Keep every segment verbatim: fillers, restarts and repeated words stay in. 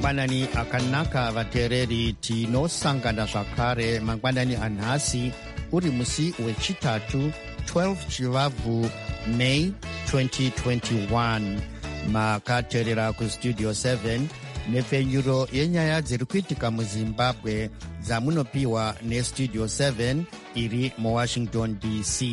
mangwanani akanaka vateereri tinosangana zvakare mangwanani anhasi uri musi wechitatu twelve chivabvu May twenty twenty-one. Makateerera kustudio seven nepfenyuro yenyaya dziri kuitika muzimbabwe dzamunopiwa nestudio seven iri muwashington D C.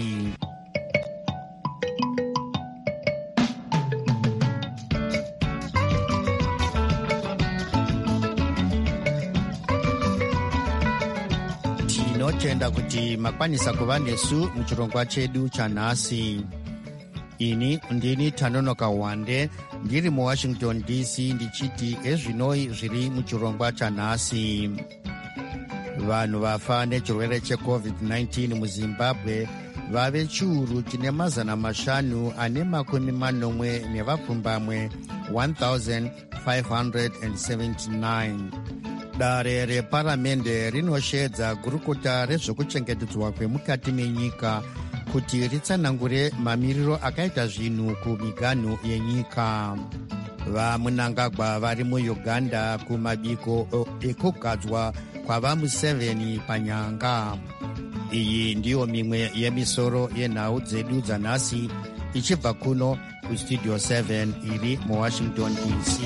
Tinotenda kuti makwanisa kuva nesu muchirongwa chedu chanhasi. Ini ndini Tanonoka Wande ndiri muwashington D C ndichiti ezvinoi zviri muchirongwa chanhasi. Vanhu vafa nechirwere checovid nineteen muzimbabwe vave chiuru chine mazana mashanu ane makumi manomwe nevapfumbamwe one thousand five hundred seventy-nine. Dare reparamende rinoshedza gurukuta rezvekuchengetedzwa kwemukati menyika kuti ritsanangure mamiriro akaita zvinhu kumiganhu yenyika. Vamunangagwa vari muuganda kumabiko ekugadzwa kwava museveni panyanga. Iyi ndiyo mimwe yemisoro yenhau dzedu dzanhasi ichibva kuno kustudio seven iri muwashington D C.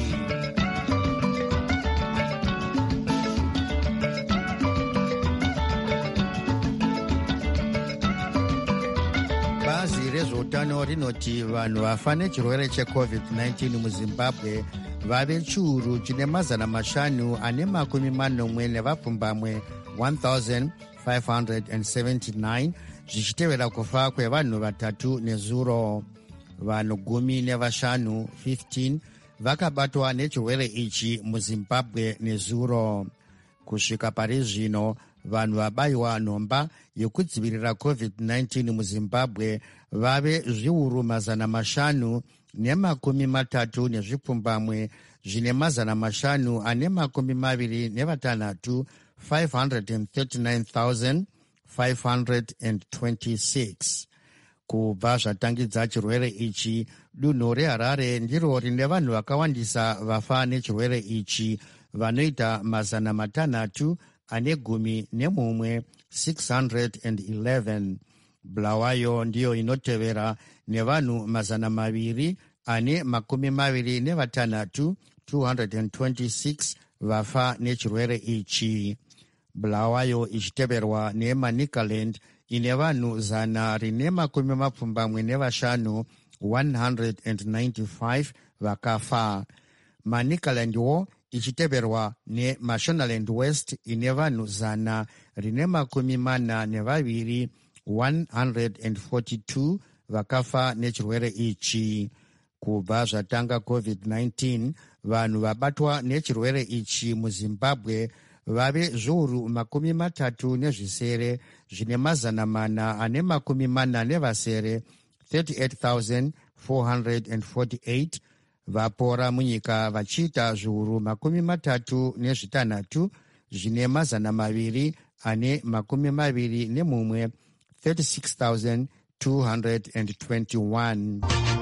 Bazi rezveutano rinoti vanhu vafa nechirwere checovid nineteen muzimbabwe vave chiuru chine mazana mashanu ane makumi manomwe nevapfumbamwe one thousand five hundred seventy-nine, zvichitevera kufa kwevanhu vatatu nezuro. Vanhu gumi nevashanu fifteen vakabatwa nechirwere ichi muzimbabwe nezuro. Kusvika pari zvino vanhu vabayiwa nhomba yekudzivirira covid nineteen muzimbabwe vave zviuru mazana mashanu nemakumi matatu nezvipfumbamwe zvine mazana mashanu ane makumi maviri nevatanhatu five hundred thirty-nine thousand five hundred twenty-six. Kubva zvatangidza chirwere ichi, dunhu reHarare ndiro rine vanhu vakawandisa vafa nechirwere ichi vanoita mazana matanhatu ane gumi nemumwe six hundred eleven. Bulawayo ndiyo inotevera nevanhu mazana maviri ane makumi maviri nevatanhatu two hundred twenty-six vafa nechirwere ichi. Bulawayo ichiteverwa neManicaland ine vanhu zana rine makumi mapfumbamwe nevashanu one hundred ninety-five vakafa. Manicalandwo ichiteverwa neMashonaland West ine vanhu zana rine makumi mana nevaviri one hundred forty-two vakafa nechirwere ichi. Kubva zvatanga covid nineteen, vanhu vabatwa nechirwere ichi muzimbabwe vave zviuru makumi matatu nezvisere zvine mazana mana ane makumi mana nevasere thirty-eight thousand four hundred forty-eight. Vapora munyika vachiita zviuru makumi matatu nezvitanhatu zvine mazana maviri ane makumi maviri nemumwe thirty-six thousand two hundred twenty-one.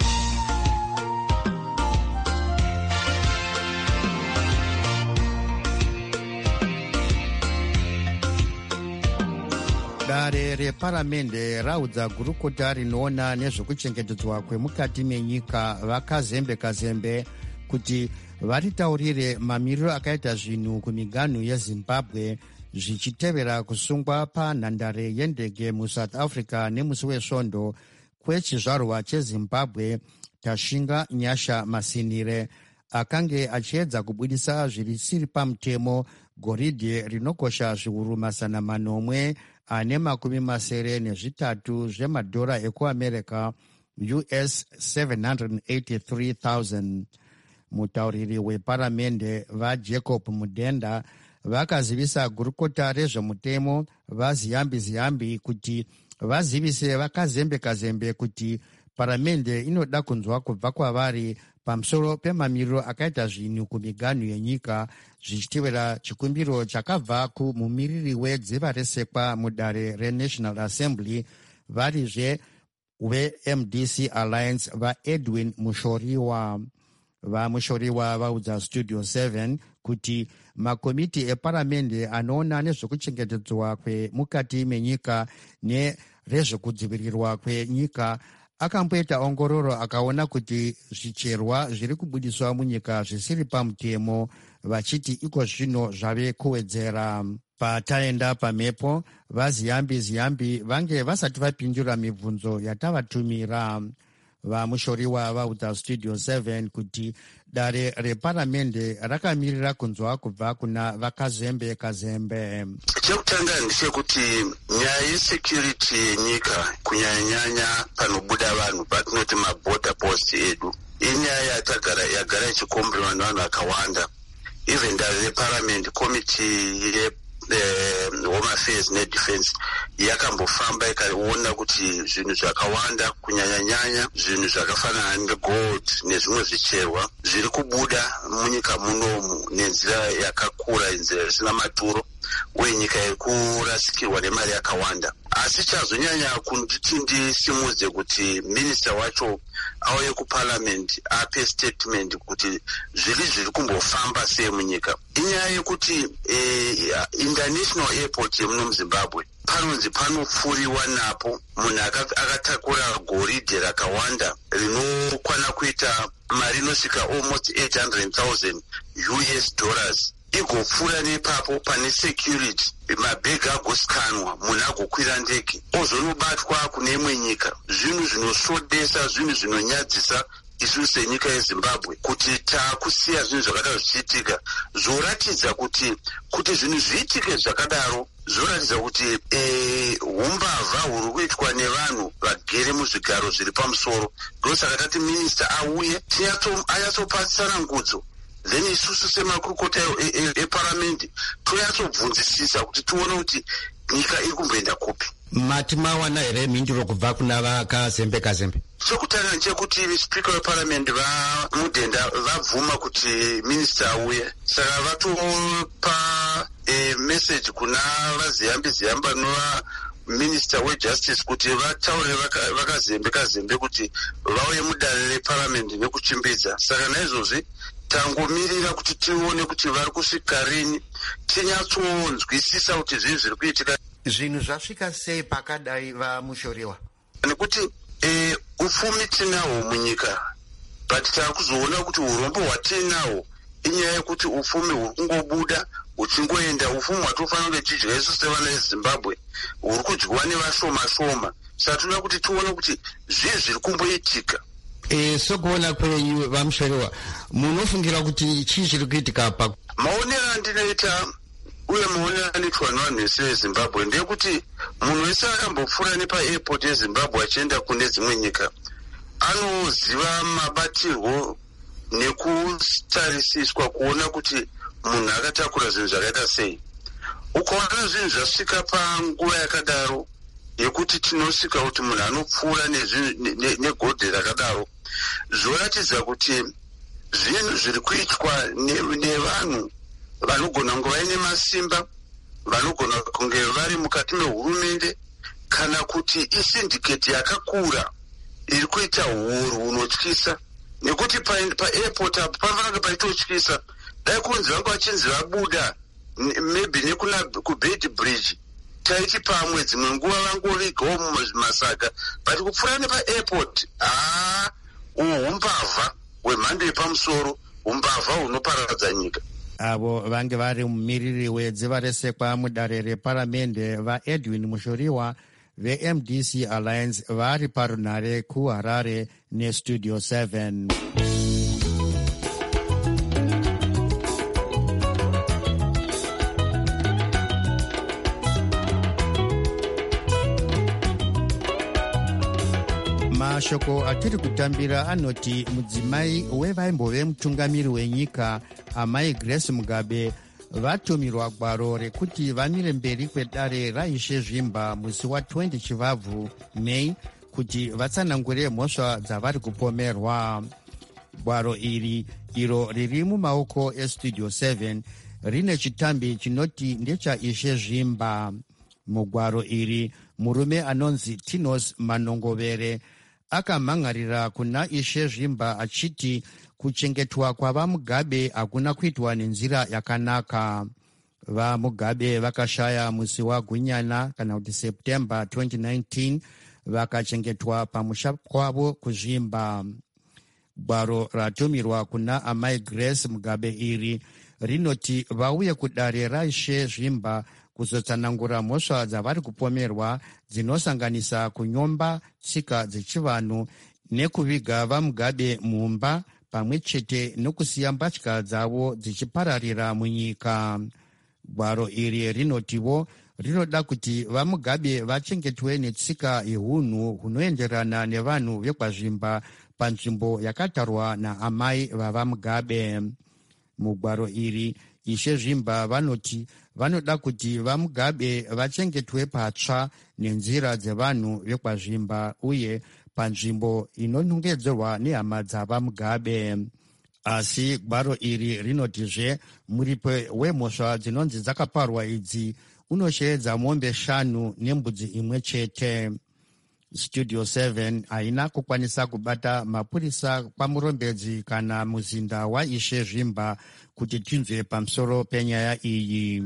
Dare reparamende raudza gurukuta rinoona nezvekuchengetedzwa kwemukati menyika vakazembe kazembe kuti varitaurire mamiriro akaita zvinhu kumiganhu yeZimbabwe zvichitevera kusungwa panhandare yendege muSouth Africa nemusi wesvondo kwechizvarwa cheZimbabwe Tashinga Nyasha Masinire akange achiedza kubudisa zvirisiri pamutemo goridhe rinokosha zviuru mazana manomwe ane makumi masere nezvitatu zvemadhora ekuamerica U S seven hundred eighty-three thousand. Mutauriri weparamende vaJacob Mudenda vakazivisa gurukota rezvemutemo vaZiyambi Ziyambi kuti vazivise vakazembe kazembe kuti paramende inoda kunzwa kubva kwavari pamusoro pemamiriro akaita zvinhu kumiganhu yenyika zvichitevera chikumbiro chakabva kumumiriri wedziva resekwa mudare reNational Assembly varizve veM D C Alliance vaEdwin Mushoriwa. VaMushoriwa vaudza Studio seven kuti makomiti eparamende anoona nezvekuchengetedzwa kwemukati menyika nerezvekudzivirirwa kwenyika akamboita ongororo akaona kuti zvicherwa zviri kubudiswa munyika zvisiri pamutemo, vachiti iko zvino zvave kuwedzera. Pataenda pamhepo, vaziyambi ziyambi vange vasati vapindura mibvunzo yatavatumira. Vamushoriwa vaudza Studio seven kuti dare reparamende rakamirira kunzwa kubva kuna vakazembe kazembe. Chekutanga ndechekuti nyaya yesecurity yenyika kunyanyanya panobuda vanhu patinoti maborder post edu inyaya yatagara yagara ichikomberwa nevanhu vakawanda. Even dare reparament committee ye Uh, Home Affairs neDefense yakambofamba ikaona kuti zvinhu zvakawanda kunyanyanyanya zvinhu zvakafanana negold nezvimwe zvicherwa zviri kubuda munyika munomu nenzira yakakura, nzira isina maturo, uye nyika iri kurasikirwa nemari yakawanda. Asi chazonyanya kunditi ndisimudze kuti minista wacho auye kuparliament ape statement kuti zviri zviri kumbofamba sei munyika. Inyaya yekuti eh, international airport yemuno muZimbabwe panonzi panopfuriwa napo munhu akatakura goridhe rakawanda rinokwana kuita mari inosvika almost eight hundred thousand U S dollars. Igopfuura nepapo pane security, mabhegi agosikanwa, munhu agokwira ndege ozonobatwa kune imwe nyika. Zvinhu zvinosvodesa, zvinhu zvinonyadzisa isu senyika yeZimbabwe kuti takusiya zvinhu zvakadaro zvichiitika. Zvoratidza kuti kuti zvinhu zviitike zvakadaro zvoratidza kuti e, umbavha huri kuitwa nevanhu vagere muzvigaro zviri pamusoro. Ndosaka tati minista auye anyatsopatsana ngudzo, then isusu semakurukota eparamende toyatsobvunzisisa kuti tione kuti nyika iri kumboenda kupi. Mati mawana here mhinduro kubva kuna vakazembe kazembe? Chokutanga nchekuti spika weparamende vamudhenda vabvuma kuti minista auye, saka vatopa e, message kuna vaziyambi ziyamba nova minista wejustice kuti vataure vakazembe kazembe kuti vauye mudare reparamende nekuchimbidza. Saka naizvozvi tangomirira kuti tione kuti vari kusvika rini, tinyatsonzwisisa kuti zvinhu zviri kuitika. Zvinhu zvasvika sei pakadai vamushoriwa? Nekuti e, upfumi tinahwo munyika, but takuzoona kuti urombo hwatinahwo inyaya yekuti upfumi huri kungobuda huchingoenda. Upfumi hwatofanira kunge chidya isu sevana veZimbabwe huri kudyiwa nevashoma shoma. Saka tinoda kuti tione kuti zvii zviri kumboitika. E, sokuona kwenyu vamushoriwa, munofungira kuti chii chiri kuitika pa? Maonero andinoita uye maonero anoitwa nevanhu vese veZimbabwe ndeyekuti munhu wese akambopfuura nepa-airport yeZimbabwe achienda kune dzimwe nyika anoziva mabatirwo nekutarisiswa kuona kuti munhu akatakura zvinhu zvakaita sei. Ukaona zvinhu zvasvika panguva yakadaro yekuti tinosvika kuti munhu anopfuura negodhe rakadaro, zvoratidza kuti zvinhu zviri kuitwa nevanhu vanogona kunge vaine masimba, vanogona kunge vari mukati mehurumende, kana kuti isindiketi yakakura iri kuita huuru hunotyisa. Nekuti pa-airport apo panofanira paitotyisa, dai kunzi vangu vachinzi vabuda maybe nekuna kubed bridge taiti pamwe dzimwe nguva vangovigawo mumasaga, but kupfuura nepa-airport haa uhumbavha hwemhando yepamusoro, umbavha hunoparadza nyika. Avo vange vari mumiriri wedziva resekwa mudare reparamende vaEdwin Mushoriwa veM D C Alliance vari parunhare kuHarare neStudio seven. Mashoko atiri kutambira anoti mudzimai wevaimbove mutungamiri wenyika amai Grace Mugabe vatumirwa gwaro rekuti vamire mberi kwedare raishe zvimba musi wa20 Chivabvu Mei kuti vatsanangure mhosva dzavari kupomerwa. Gwaro iri iro riri mumaoko eStudio seven rine chitambi chinoti ndechaishe zvimba. Mugwaro iri murume anonzi Tinos Manongovere akamhangarira kuna Ishe Zvimba achiti kuchengetwa kwavaMugabe hakuna kuitwa nenzira yakanaka. VaMugabe vakashaya musi waGunyana kana kuti September twenty nineteen vakachengetwa pamusha kwavo kuZvimba. Gwaro ratumirwa kuna amai Grace Mugabe iri rinoti vauye kudare raIshe Zvimba kuzotsanangura mhosva dzavari kupomerwa dzinosanganisa kunyomba tsika dzechivanhu nekuviga vaMugabe mumba pamwe chete nokusiya mbatya dzavo dzichipararira munyika. Gwaro iri rinotivo rinoda kuti vaMugabe vachengetwe netsika yeunhu hunoenderana nevanhu vekwaZvimba panzvimbo yakatarwa naamai vavaMugabe. Mugwaro iri Ishe Zvimba vanoti vanoda kuti vaMugabe vachengetwe patsva nenzira dzevanhu vekwaZvimba uye panzvimbo inonongedzerwa nehama dzavaMugabe. Asi gwaro iri rinotizve muripo wemhosva dzinonzi dzakaparwa idzi unosheedza mombe shanu nembudzi imwe chete. Studio seven haina kukwanisa kubata mapurisa pamurombedzi kana muzinda waIshe Zvimba kuti tinzwe pamusoro penyaya iyi.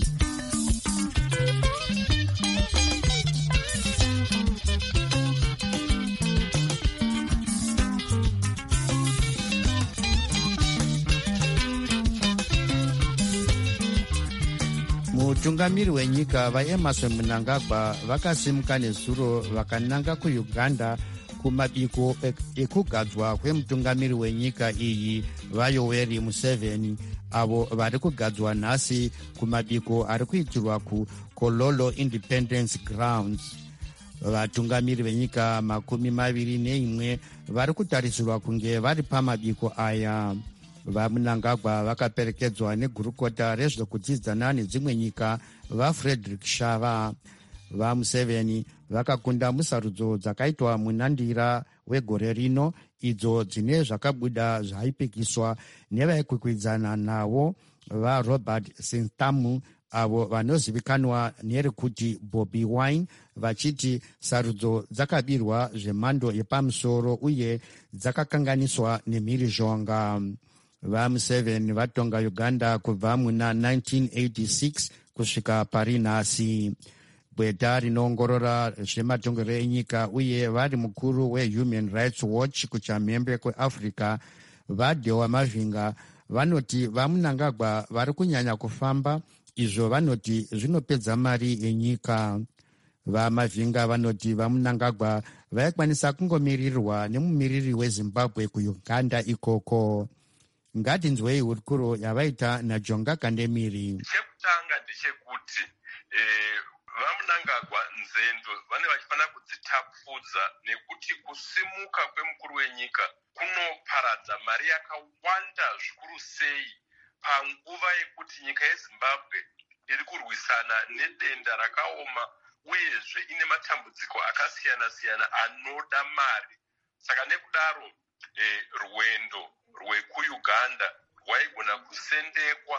Mutungamiri wenyika vaEmmerson Mnangagwa vakasimuka nezuro vakananga kuUganda kumabiko ekugadzwa kwemutungamiri wenyika iyi vaYoweri Museveni, avo vari kugadzwa nhasi kumabiko ari kuitirwa kuKololo Independence Grounds. Vatungamiri venyika makumi maviri neimwe vari kutarisirwa kunge vari pamabiko aya. VaMnangagwa vakaperekedzwa negurukota rezvokudzidzana nedzimwe nyika vaFrederick Shava. VaMuseveni vakakunda musarudzo dzakaitwa munandira wegore rino idzo dzine zvakabuda zvaipikiswa nevaikwikwidzana navo vaRobert Sentamu avo vanozivikanwa nerekuti Bobi Wine, vachiti sarudzo dzakabirwa zvemhando yepamusoro uye dzakakanganiswa nemhirizhonga. VaMuseveni vatonga Uganda kubva muna nineteen eighty-six kusvika pari nhasi. Bweta rinoongorora zvematongerero enyika uye vari mukuru weHuman Rights Watch kuchamhembe kweAfrica vaDhewa Mavinga vanoti vaMnangagwa vari kunyanya kufamba, izvo vanoti zvinopedza mari yenyika. VaMavinga vanoti vaMnangagwa vaikwanisa kungomirirwa nemumiriri weZimbabwe kuUganda ikoko. Ngatinzwei hurukuro yavaita naJonga Kandemiri. Chekutanga ndechekuti eh, vaMnangagwa nzendo vane vachifana kudzitapudza nekuti kusimuka kwemukuru wenyika kunoparadza mari yakawanda zvikuru sei panguva yekuti nyika yeZimbabwe iri kurwisana nedenda rakaoma uyezve ine matambudziko akasiyana-siyana anoda mari. Saka nekudaro eh, rwendo rwekuUganda rwaigona kusendekwa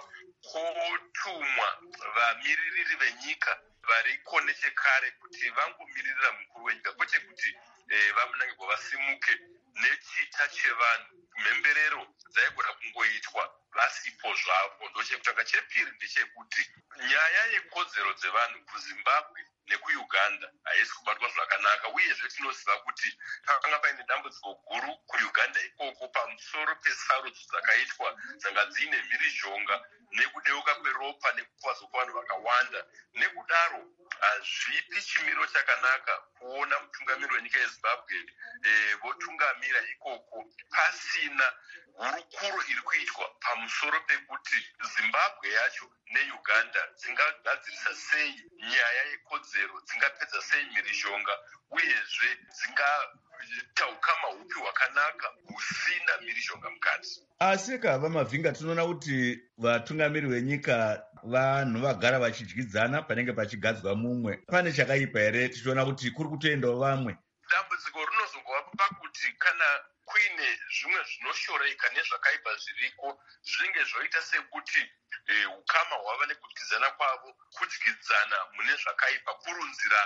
kotumwa vamiririri venyika variko nechekare kuti vangomiririra mukuru wenyika, kwete kuti eh, vaMnangagwa vasimuke nechita chevanhu. Mhemberero dzaigona kungoitwa vasipo zvavo. Ndochekutanga. Chepiri ndechekuti nyaya yekodzero dzevanhu kuZimbabwe nekuUganda haisi kubatwa zvakanaka, uyezve tinoziva kuti pakanga paine dambudziko guru kuUganda ikoko pamusoro pesarudzo dzakaitwa dzanga dziine mhirizhonga nekudeuka kweropa nekukuvadzwa kwavanhu vakawanda. Nekudaro hazvipi chimiro chakanaka kuona mutungamiri wenyika yeZimbabwe eh, votungamira ikoko pasina hurukuro iri kuitwa pamusoro pekuti Zimbabwe yacho neUganda dzingagadzirisa sei nyaya yekodzero, dzingapedza sei mhirizhonga uyezve dzingaita ukama hupi hwakanaka husina mhirizhonga mukati. Asi kava Mavinga, tinoona kuti vatungamiri venyika vanhu vagara vachidyidzana panenge pachigadzwa mumwe. Pane chakaipa here? Tichiona kuti kuri kutoendawo vamwe. Dambudziko rinozongova pakuti kana kuine zvimwe zvinoshoreka nezvakaipa zviriko zvinenge zvoita sekuti eh, ukama hwava nekudyidzana kwavo kudyidzana mune zvakaipa, kurunzirana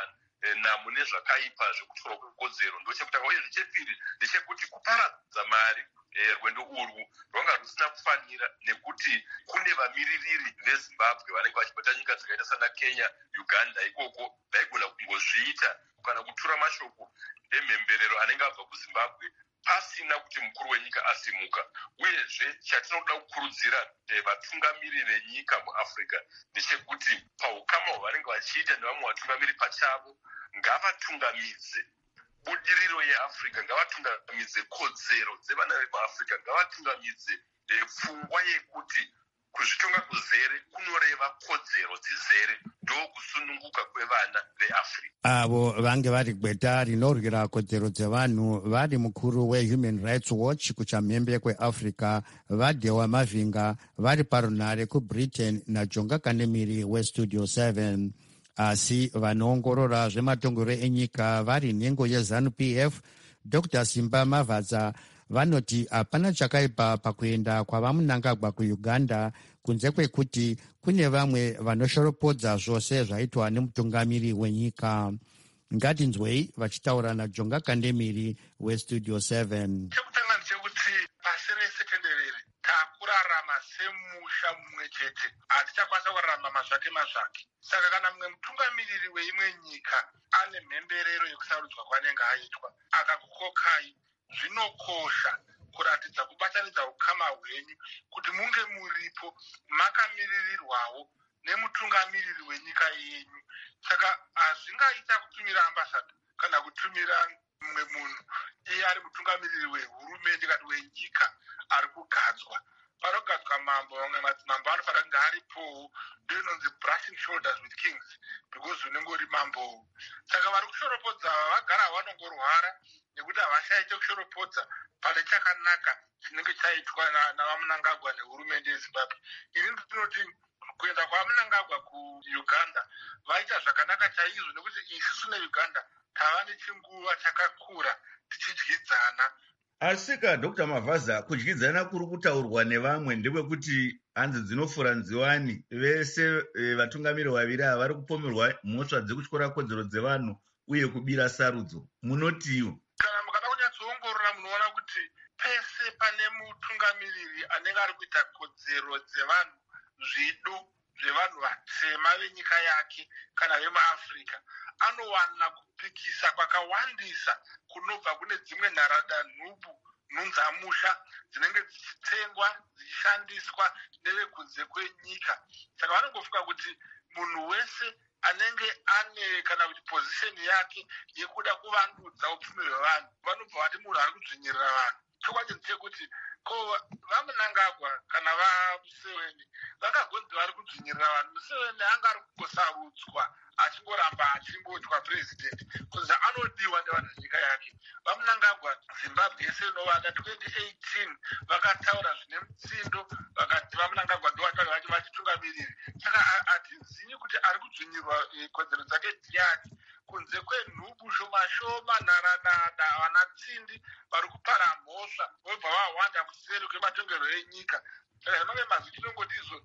namo nezvakaipa zvekutorwa kwekodzero ndochekutanga. Uye zvechipiri ndechekuti kuparadza mari rwendo urwu rwanga rusina kufanira, nekuti kune vamiririri vezimbabwe vanenge vachibata nyika dzakaita sana Kenya, Uganda ikoko vaigona kungozviita kana kutura mashoko emhemberero anenge abva kuzimbabwe pasina kuti mukuru wenyika asimuka. Uyezve chatinoda kukurudzira vatungamiri venyika muAfrica ndechekuti paukama hwavanenge vachiita nevamwe vatungamiri pachavo, ngavatungamidze budiriro yeAfrica, ngavatungamidze kodzero dzevana vemuAfrica, ngavatungamidze pfungwa yekuti kuzvitonga kuzere kunoreva kodzero dzizere, ndokusununguka kwevana veAfrica. Avo vange vari gweta rinorwira kodzero dzevanhu vari mukuru weHuman Rights Watch kuchamhembe kweAfrica vaDhewa Mavinga vari parunhare kuBritain naJonga Kanemiri weStudio seven. Asi vanoongorora zvematongerwo enyika vari nhengo yeZANU-P F Doctor Simba Mavadza vanoti hapana chakaipa pakuenda kwavaMunangagwa kuUganda kunze kwekuti kune vamwe vanoshoropodza zvose zvaitwa nemutungamiri wenyika. Ngatinzwei vachitaura naJonga Kandemiri weStudio seven. Chekutanga ndechekuti pasi rese tenderere takurarama semusha mumwe chete, hatichakwanisa kurarama mazvake mazvake. Saka kana mumwe mutungamiriri weimwe nyika ane mhemberero yekusarudzwa kwanenge aitwa akakukokai, zvinokosha kuratidza kubatanidza ukama hwenyu kuti munge muripo makamiririrwawo nemutungamiriri wenyika yenyu. Saka hazvingaita kutumira ambasada kana kutumira mumwe munhu iye ari mutungamiriri wehurumende kana wenyika ari kugadzwa. Panogadzwa mambo, mamwe madzimambo anofanira kunge aripowo, ndio inonzi brushing shoulders with kings, because unenge uri mambo. Saka vari kushoropodza vagara vanongorwara nekuti havashai chekushoropodza pane chakanaka chinenge chaitwa navaMunangagwa nehurumende yeZimbabwe. Ini ndinoti kuenda kwaMunangagwa kuUganda vaita zvakanaka chaizvo, nekuti isusu neUganda tava nechinguva chakakura tichidyidzana. Asika Doctor Mavadza, kudyidzana kuri kutaurwa nevamwe ndekwekuti hanzi dzinofura nziwani, vese e, vatungamiri vaviri ava vari kupomerwa mhosva dzekutyora kodzero dzevanhu uye kubira sarudzo. Munotiwo? Kana mukada kunyatsoongorora munoona kuti pese pane mutungamiriri anenge ari kuita kodzero dzevanhu, zvido zvevanhu vatema venyika yake kana vemuAfrica, anowana kupikisa kwakawandisa kunobva kune dzimwe nharadanhubu nhunzamusha dzinenge dzichitengwa dzichishandiswa nevekunze kwenyika. Saka vanongofunga kuti munhu wese anenge ane kana kuti pozisheni yake yekuda kuvandudza upfumi hwevanhu vanobva vati munhu ari kudzvinyirira vanhu. Chokwadi ndechekuti ko vaMunangagwa kana vaMuseveni vakagonzi vari kudzvinyirira vanhu. Museveni anga ari kungosarudzwa achingoramba achingotwa president kuti anodiwa nevanhu venyika yake. VaMunangagwa Zimbabwe yese inovada twenty eighteen vakataura zvine mutsindo, vakati vaMunangagwa ndo vati vachitungamiriri. Saka hatizivi kuti ari kudzvinyirwa kodzero dzake ndiani, kunze kwenhubu shoma shoma, nharadada, vanatsindi vari kupara mhosva vobva vawanda kuseri kwematongerwo enyika. Zvimwe mazwi tinongotizo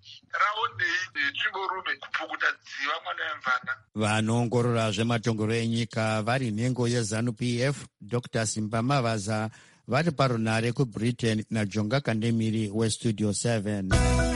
raonei tsvimborume kupukuta dziva mwana wemvana. Vanoongorora zvematongerwo enyika vari nhengo yeZANU-P F Doctor Simba Mavadza vari parunhare kuBritain naJonga Kandemiri weStudio seven.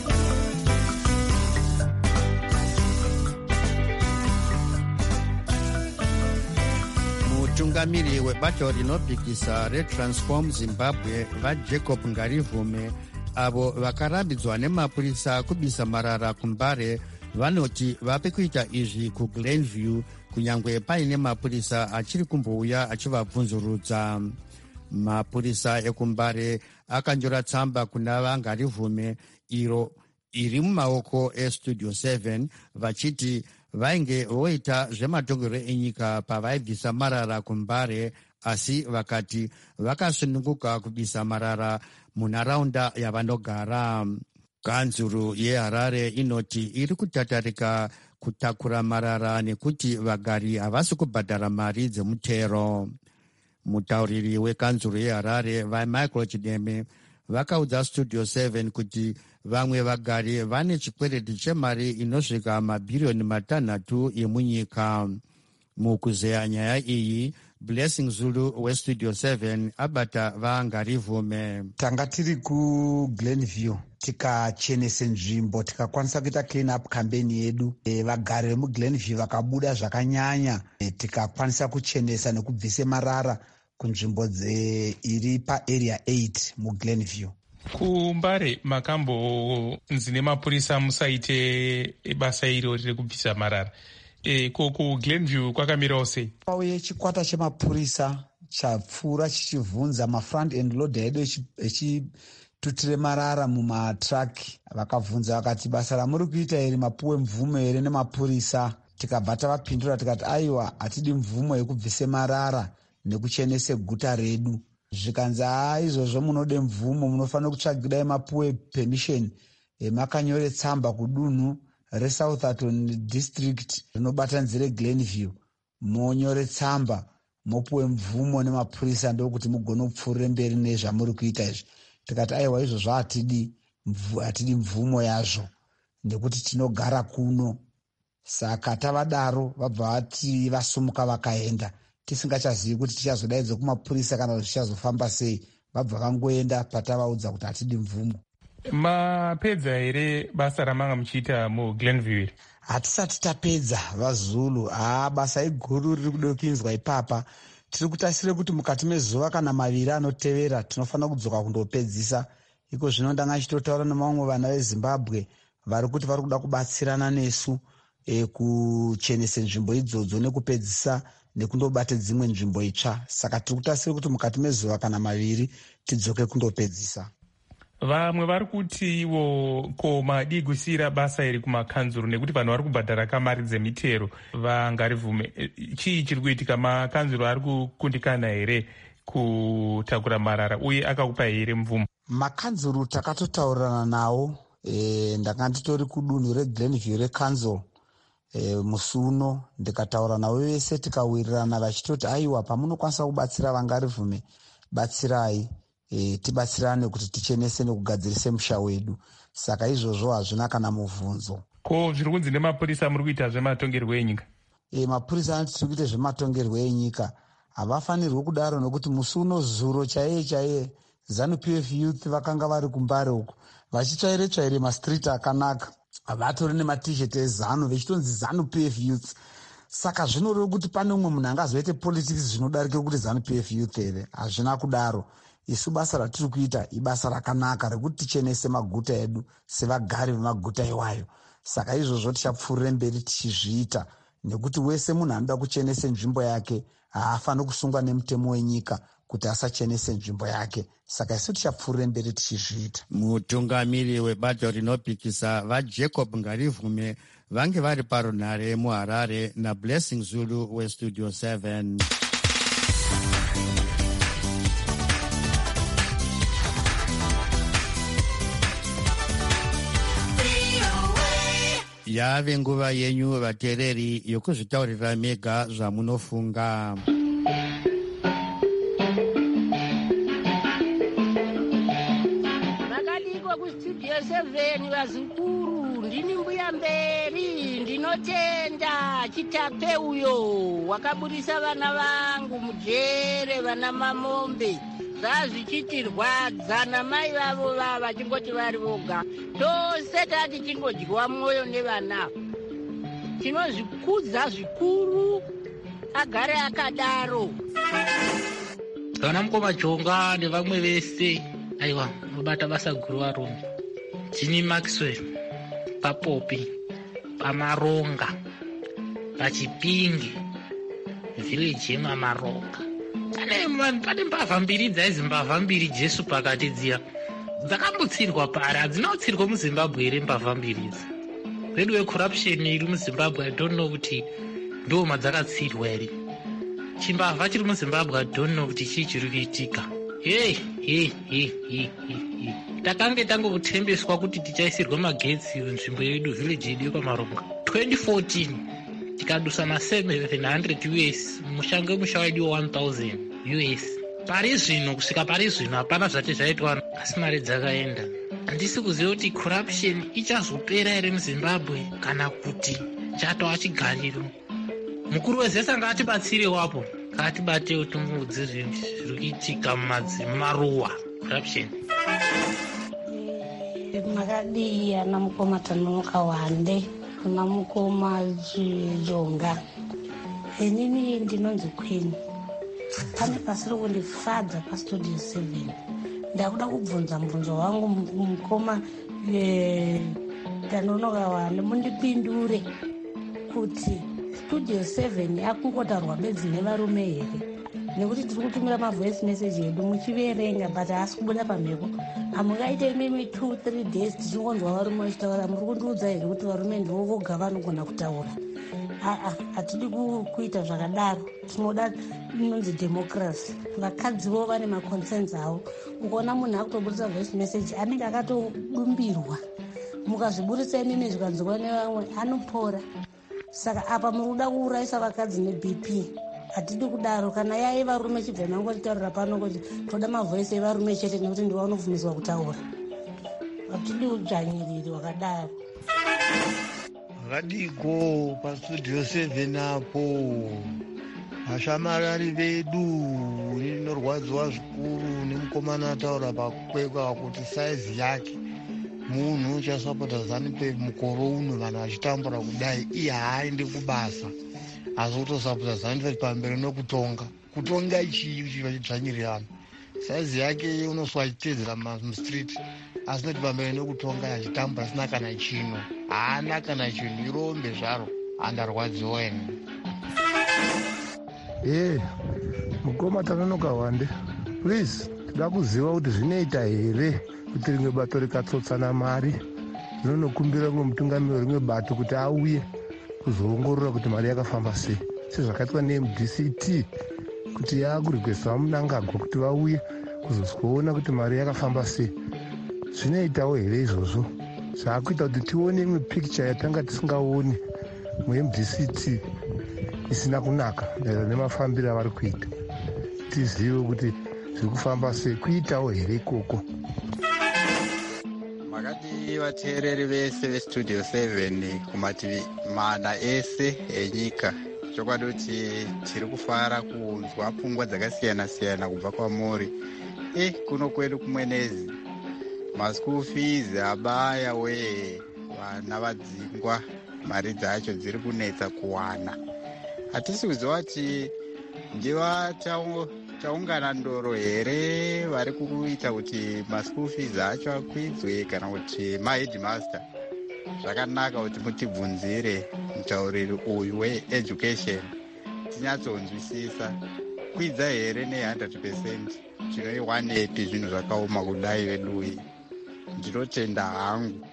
Mutungamiri webato rinopikisa reTransform Zimbabwe vaJacob Ngarivume avo vakarambidzwa nemapurisa kubisa marara kuMbare vanoti vape kuita izvi kuGlenview kunyange paine mapurisa achiri kumbouya achivabvunzurudza. Mapurisa ekuMbare akanjora tsamba kuna vaNgarivume iro iri mumaoko eStudio seven vachiti vainge voita zvematongerwo enyika pavaibvisa marara kuMbare, asi vakati vakasununguka kubisa marara munharaunda yavanogara. Kanzuru yeHarare inoti iri kutatarika kutakura marara nekuti vagari havasi kubhadhara mari dzemutero. Mutauriri wekanzuru yeHarare vaMichael Chideme vakaudza Studio seven kuti vamwe vagari vane chikwereti chemari inosvika mabhiriyoni matanhatu emunyika. mukuzeya nyaya iyi Blessing Zulu westudio seven abata vaangarivume. Tanga tiri kuGlenview tikachenese nzvimbo tikakwanisa kuita clean up campaign yedu. E, vagari vemuGlenview vakabuda zvakanyanya. E, tikakwanisa kuchenesa nekubvisa marara kunzvimbo iri paarea eight muGlenview. kuMbare makambonzi nemapurisa musaite basa iro riri kubvisa marara. E, ko kuGlenview kwakamirawo sei? Pauye chikwata chemapurisa chapfuura chichivhunza mafront end loader edu echitutire marara mumatraki. Vakabvunza vakati basa ramuri kuita iri mapuwe mvumo here nemapurisa? Tikabva tavapindura tikati aiwa hatidi mvumo yekubvise marara nekuchenese guta redu. Zvikanzi haa izvozvo munode mvumo munofanira kutsvagidai mapuwe permission. E, makanyore tsamba kudunhu reSouthampton district rinobatanzire Glenview, monyore tsamba mopuwe mvumo nemapurisa ndokuti mugone kupfuurire mberi nezvamuri kuita izvi. Tikati aiwa izvozvo hatidi mvu, hatidi mvumo yazvo nekuti tinogara kuno. Saka tavadaro vabva vati vasumuka vakaenda tisingachazivi kuti tichazodaidzwa kumapurisa kana kuti tichazofamba sei. Vabva vangoenda patavaudza kuti hatidi mvumo. Mapedza here basa ramanga muchiita muGlenview? Hatisati tapedza vaZulu. Haa, basa iguru riri kuda kuinzwa ipapa. Tiri kutasire kuti mukati mezuva kana maviri anotevera tinofanira kudzoka kundopedzisa. Iko zvino ndanga chitotaura nemamwe vana veZimbabwe vari kuti vari kuda kubatsirana nesu e, kuchenese nzvimbo idzodzo nekupedzisa nekundobate dzimwe nzvimbo itsva. Saka tiri kutasire kuti mukati mezuva kana maviri tidzoke kundopedzisa. Vamwe vari kuti ivo ko madi kusiyira basa iri kumakanzuru nekuti vanhu vari kubhadhara kamari dzemitero vangarivume. Chii chiri kuitika? Makanzuru ari kukundikana here kutakura marara uye akakupa here mvumo? Makanzuru takatotaurirana nawo. E, ndanga nditori kudunhu reGlenview reCouncil e, musi uno ndikataura navo vese tikawirirana vachitoti aiwa pamunokwanisa kubatsira vangarivume batsirai. E, tibatsirane kuti tichenese nekugadzirise musha wedu. Saka izvozvo hazvina kana mubvunzo. Ko zviri kunzi nemapurisa muri kuita zvematongerwo enyika? E, mapurisa anoti tiri kuita zvematongerwo enyika. Havafanirwi kudaro nokuti musi uno zuro chaiye chaiye ZANU-P F Youth vakanga vari kuMbare uku vachitsvaire tsvaire mastriti akanaka. Vatori nematisheti ezanu vechitonzi ZANU-P F Youth. Saka zvinoreva kuti pane umwe munhu angazoite politics zvinodarika kuti ZANU-P F Youth here. Hazvina kudaro. Isu basa ratiri kuita ibasa rakanaka rekuti tichenese maguta edu sevagari vemaguta iwayo. Saka izvozvo tichapfuurire mberi tichizviita nekuti wese munhu anoda kuchenese nzvimbo yake haafaniri kusungwa nemutemo wenyika kuti asachenese nzvimbo yake. Saka isu tichapfuurire mberi tichizviita. Mutungamiri webato rinopikisa vaJacob Ngarivume vange vari parunhare muHarare naBlessing Zulu westudio seven. Yave nguva yenyu vateereri yokuzvitaurira mega zvamunofunga. Vakadikwa kustudio seven vazukuru, ndini mbuya mberi, ndinotenda Chitape uyo wakabudisa vana vangu mujere, vana mamombe. Zvazvichitirwadza namai vavo vava vachingoti vari voga. Tose tati chingodyiwa mwoyo nevana. Tinozvikudza zvikuru, agare akadaro. Vana mukoma Jonga nevamwe vese aiwa vabata basa guru varume. Jimmy Maxwell paPopi, paMaronga, paChipinge, village yeMamaronga. Pane mbavha mbiri dzaizi mbavha mbiri Jesu pakati dziya dzakambotsirwa pari. Hadzina kutsirwa muZimbabwe here mbavha mbiri idzi? Redu wecorruption iri muZimbabwe I don't know kuti ndo madzakatsirwa here. Chimbavha chiri muZimbabwe I don't know kuti chii chiri kuitika. Hey, hey, hey, hey, hey. Takange tangotembeswa kuti tichaisirwa magetsi nzvimbo yedu village yedu yePamaronga twenty fourteen. Tikadusa ma seven hundred U S mushange musha wedu one thousand U S. Pari zvino kusvika pari zvino hapana zvati zvaitwa asi mari dzakaenda. Handisi kuziva kuti corruption ichazopera here muZimbabwe kana kuti chatova chigariro. mukuru wezesa ngaatibatsire wapo ngaatibatewo timuudze zviri kuitika mumaruwa corruption. Makadii ana mukoma Tanonoka Wande ana mukoma Jonga. Inini ndinonzi Queen. Pane pasiri kundifadza pastudio seven. Ndakuda kubvunza mubvunzo wangu mukoma Tanonoka Wande mundipindure kuti studio seven yakungotarwa bedzi nevarume here, nekuti tiri kutumira mavoice message edu muchiverenga but haasi kubuda pamhepo. Hamungaite mimi two three days tichingonzwa varume vachitaura. Muri kundiudza here kuti varume ndivo voga vanogona kutaura? Aa, hatidi kuita zvakadaro. Tinoda inonzi democracy. Vakadzivo vane maconcerns avo. Ukaona munhu akutoburitsa voice message anenge akatodumbirwa, mukazviburitsa imimi zvikanzwa nevamwe anopora. Saka apa muri kuda kuurayisa vakadzi neB P. Hatidi kudaro. Kana yai varume chibva mangotitaurira pano kuti toda mavoice evarume chete nekuti ndivo vanobvumiswa kutaura. Hatidi udzvanyiriri wakadaro. Vakadiko pastudio seven apo vashamarari vedu rinorwadziwa zvikuru nemukomana ataura pakwekwa kuti saizi yake munhu uchasapota zanipe mukoro uno vanhu vachitambura kudai iye haaendi kubasa asi kutosapota zanipe pamberi nokutonga kutonga ichii vachitsvanyirirana. Saizi yake unoswa achitedzera mustreet asi noti pamberi nokutonga achitambura asina kana chino, haana kana chinhu, irombe zvaro andarwadziwa ene. Ye mukoma Tanonoka Wande, please tida kuziva kuti zvinoita here kuti rimwe bato rikatsotsana mari rinonokumbira kumwe mutungamiri rimwe bato kuti auye kuzoongorora kuti mari yakafamba sei, sezvakaitwa neM D C T kuti yakurigwesa vamunangagwa kuti vauye kuzosikuona kuti mari yakafamba sei. Zvinoitawo here izvozvo zvaakuita kuti tione imwe picture yatanga tisingaoni muM D C T isina kunaka maererano nemafambiro avari kuita, tizive kuti zviri kufamba sei, kuitawo here ikoko. Makati vateereri vese vestudio seven kumativi mana ese enyika, chokwadi kuti tiri kufara kunzwa pfungwa dzakasiyana siyana kubva kwamuri. E kuno kwedu kumwenezi maschool fees abaya we, vana vadzingwa, mari dzacho dziri kunetsa kuwana. Hatisi kuziva kuti ndiva taungana ndoro here vari kuita kuti maschool fees acho akwidzwe kana kuti maheadmaster. Zvakanaka kuti mutibvunzire mutauriri uyu weeducation tinyatsonzwisisa. Kwidza here ne one hundred percent tinoiwanepi zvinhu zvakaoma kudai vedu iyi? Ndinotenda hangu.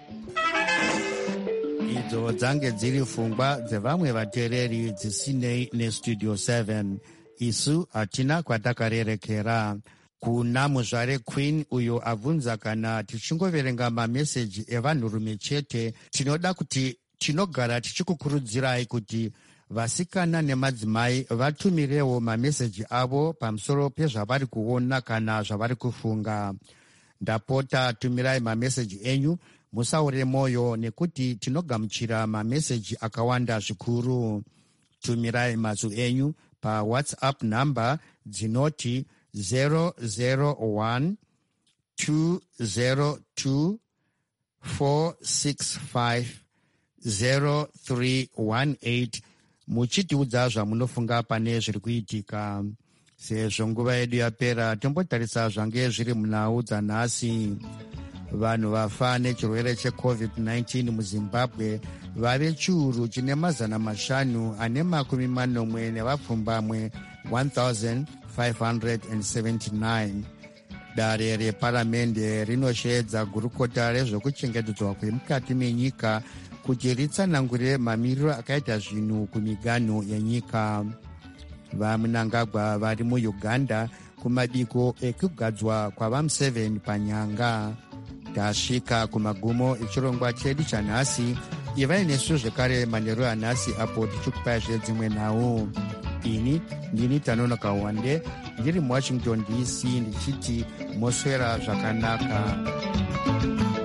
Idzo dzange dziri pfungwa dzevamwe vateereri dzisinei nestudio seven. Isu hatina kwatakarerekera. Kuna muzvare Queen uyo abvunza kana tichingoverenga mameseji evanhurume chete, tinoda kuti tinogara tichikukurudzirai kuti vasikana nemadzimai vatumirewo mameseji avo pamusoro pezvavari kuona kana zvavari kufunga. Ndapota tumirai mameseji enyu, musaure moyo nekuti tinogamuchira mameseji akawanda zvikuru. Tumirai mazwi enyu pawhatsapp number dzinoti zero zero one two zero two four six five zero three one eight muchitiudza zvamunofunga pane zviri kuitika. Sezvo nguva yedu yapera, tombotarisa zvange zviri munhau dzanhasi. Vanhu vafa nechirwere checovid nineteen muzimbabwe vave chiuru chine mazana mashanu ane makumi manomwe nevapfumbamwe one thousand five hundred seventy-nine. Dare reparamende rinosheedza gurukota rezvekuchengetedzwa kwemukati menyika kuti ritsanangure mamiriro akaita zvinhu kumiganho yenyika. Vamunangagwa vari muUganda kumabiko ekugadzwa kwavamu seven panyanga. Tasvika kumagumo echirongwa chedu chanhasi. Ivai nesu zvekare manheru anhasi apo tichikupai zvedzimwe nhau. Ini ndini Tanonoka Wande ndiri muWashington D C ndichiti moswera zvakanaka.